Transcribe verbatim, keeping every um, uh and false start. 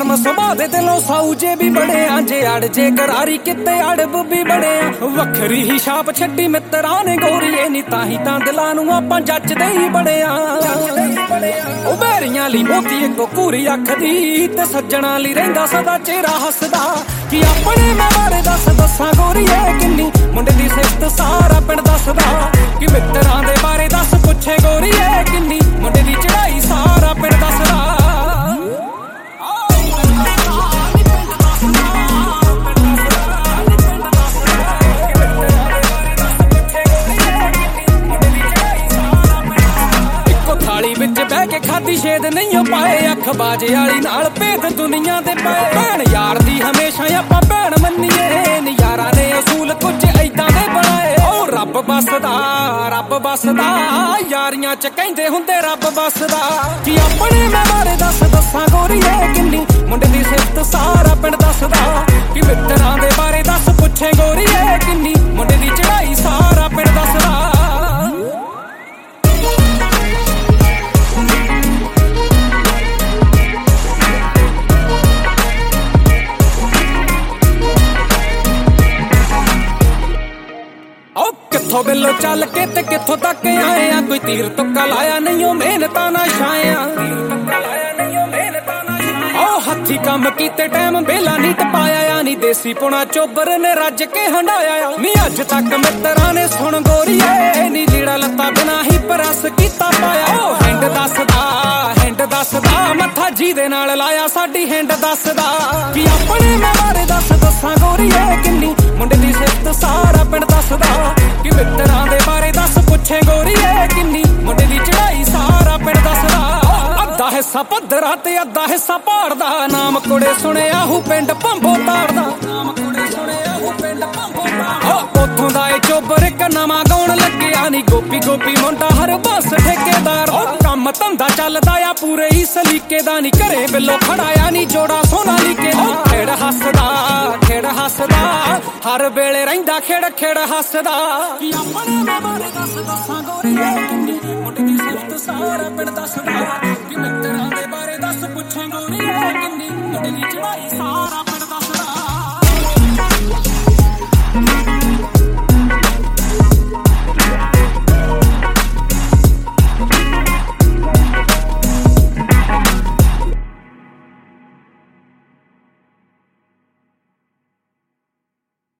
ਨਰਮ ਸੁਭਾਅ ਦੇ ਦਿਲੋਂ ਸਾਊ ਜੇ ਵੀ ਬੜੇ ਆ, ਜੇ ਅੜ ਜੇ ਕਰਾਰੀ ਕਿਤੇ ਅੜਬ ਵੀ ਬੜੇ ਆ। ਵੱਖਰੀ ਹੀ ਛਾਪ ਛੱਡੀ ਮਿੱਤਰਾਂ ਨੇ ਗੋਰੀਏ ਨੀ, ਤਾਂ ਹੀ ਤਾਂ ਦਿਲਾਂ ਨੂੰ ਆਪਾਂ ਜੱਜਦੇ ਹੀ ਬੜੇ ਆ। ਉਹ ਬੈਰੀਆਂ ਲਈ ਮੋਤੀ ਇੱਕੋ ਘੂਰੀ ਅੱਖ ਦੀ, ਤੇ ਸੱਜਣਾ ਲਈ ਰਹਿੰਦਾ ਸਦਾ ਚਿਹਰਾ ਹੱਸਦਾ। ਕਿ ਆਪਣੇ ਮੈਂ ਬਾਰੇ ਦੱਸ ਦੱਸਾਂ ਗੋਰੀਏ ਕਿੰਨੀ, ਮੁੰਡੇ ਦੀ ਸਿਫਤ ਸਾਰਾ ਪਿੰਡ ਦੱਸਦਾ। ਕਿ ਮਿੱਤਰਾਂ ਦੇ ਬਾਰੇ ਦੱਸ ਪੁੱਛੇ ਗੋਰੀਏ ਕਿੰਨੀ, ਮੁੰਡੇ ਦੀ ਚੜਾਈ ਸਾਰਾ ਪਿੰਡ ਦੱਸਦਾ। ਵਿੱਚ ਬਹਿ ਕੇ ਖਾਦੀ ਛੇਦ ਨਹੀਂ ਪਾਏ, ਅੱਖ ਬਾਜੇ ਵਾਲੀ ਨਾਲ ਭੇਦ ਦੁਨੀਆ ਦੇ ਪਏ। ਭੈਣ ਯਾਰ ਦੀ ਹਮੇਸ਼ਾ ਆਪਾਂ ਭੈਣ ਮੰਨੀਏ, ਨਜ਼ਾਰਾ ਨੇ ਅਸੂਲ ਕੁਝ ਏਦਾਂ ਦੇ ਬਣਾਏ। ਉਹ ਰੱਬ ਬਸਦਾ ਰੱਬ ਬਸਦਾ, ਯਾਰੀਆਂ ਚ ਕਹਿੰਦੇ ਹੁੰਦੇ ਰੱਬ ਬਸਦਾ। ਕਿ ਆਪਣੇ ਮੈਂ ਬਾਰੇ ਦੱਸ ਦੱਸਾਂ ਗੋਰੀਏ ਕਿੰਨੀ, ਮੁੰਡੇ ਦੀ ਸਿਫਤ ਸਾਰਾ ਪਿੰਡ ਦੱਸਦਾ। ਕਿ ਮਿੱਤਰਾਂ ਦੇ ਬਾਰੇ ਦੱਸ ਪੁੱਛੇ ਗੋਰੀਏ ਕਿੰਨੀ, ਮੁੰਡੇ ਦੀ ਚੜਾਈ ਸਾਰਾ ਪਿੰਡ ਦੱਸਦਾ। ਕਿੱਥੋਂ ਬਿੱਲੋ ਚੱਲ ਕੇ ਤੇ ਕਿੱਥੋਂ ਤੱਕ ਆਏ ਆ, ਕੋਈ ਤੀਰ ਤੁੱਕਾ ਲਾਇਆ ਨਹੀਂ ਉਹ ਮਿਹਨਤਾਂ ਨਾ ਛਾਇਆ। ਉਹ ਹੱਥੀ ਕੰਮ ਕੀਤੇ ਟਾਈਮ ਬੇਲਾ ਨਹੀਂ ਟਪਾਇਆ, ਨੀ ਦੇਸੀ ਪੁਣਾ ਚੋਬਰ ਨੇ ਰੱਜ ਕੇ ਹੰਡਾਇਆ। ਨੀ ਅੱਜ ਤੱਕ ਮਿੱਤਰਾਂ ਨੇ ਸੁਣ ਗੋਰੀਏ, ਨੀ ਲੀੜਾ ਲੱਤਾ ਬਿਨਾ ਹੀ ਪ੍ਰੈਸ ਕੀਤਾ ਪਾਇਆ। ਉਹ ਹਿੰਡ ਦੱਸਦਾ ਹਿੰਡ ਦੱਸਦਾ, ਮੱਥਾ ਜਿਹਦੇ ਨਾਲ ਲਾਇਆ ਸਾਡੀ ਹਿੰਡ ਦੱਸਦਾ। ਕਿ ਆਪਣੇ ਮੈਂ ਬਾਰੇ ਦੱਸ ਦੱਸਾਂ ਗੋਰੀਏ ਕਿੰਨੀ, ਮੁੰਡੇ ਦੀ ਸਿਫਤ ਸਾਰਾ ਪਿੰਡ ਦੱਸਦਾ। ਕਿ ਮਿੱਤਰਾਂ ਦੇ ਬਾਰੇ ਦੱਸ ਪੁੱਛੇ ਗੋਰੀਏ ਕਿੰਨੀ, ਮੁੰਡੇ ਦੀ ਚੜਾਈ ਸਾਰਾ ਪਿੰਡ ਦੱਸਦਾ। ਅੱਧਾ ਹਿੱਸਾ ਪੱਧਰਾ ਤੇ ਅੱਧਾ ਹਿੱਸਾ ਪਹਾੜ ਦਾ, ਨਾਮ ਕੁੜੇ ਸੁਣਿਆ ਹੂ ਪਿੰਡ ਭੰਬੋ ਤਾੜਦਾ। ਨਾਮ ਕੁੜੇ ਸੁਣਿਆ ਹੂ ਪਿੰਡ ਭੰਬੋ ਤਾੜਦਾ। ਉੱਥੋਂ ਦਾ ਇਹ ਚੋਬਰ ਇੱਕ ਨਵਾਂ ਗਾਉਣ ਲੱਗਿਆ, ਨੀ ਗੋਪੀ ਗੋਪੀ ਮੁੰਡਾ ਹਰ ਬਸ ਠੇਕੇਦਾਰ। ਉਹ ਕੰਮ ਧੰਦਾ ਚੱਲਦਾ ਆ ਪੂਰੇ ਹੀ ਸਲੀਕੇ ਦਾ, ਨੀ ਘਰੇ ਬਿੱਲੋ ਖੜਾਇਆ ਨੀ ਜੋੜਾ ਸੋਨਾ ਲੀਕੇ ਦਾ। ਖੇੜ ਹੱਸਦਾ ਖੇੜ ਹੱਸਦਾ, ਹਰ ਵੇਲੇ ਰਹਿੰਦਾ ਖੇੜ ਖੇੜ ਹੱਸਦਾ। ਕਿ ਆਪਣੇ ਮੈਂ ਬਾਰੇ ਦੱਸ ਦੱਸਾਂ ਗੋਰੀਏ ਕਿੰਨੀ, ਮੁੰਡੇ ਦੀ ਸਿਫਤ ਸਾਰਾ ਪਿੰਡ ਦੱਸਦਾ। ਕਿ ਮਿੱਤਰਾਂ ਦੇ ਬਾਰੇ ਦੱਸ ਪੁੱਛੇ ਗੋਰੀਏ ਕਿੰਨੀ, ਮੁੰਡੇ ਦੀ ਚੜਾਈ ਸਾਰਾ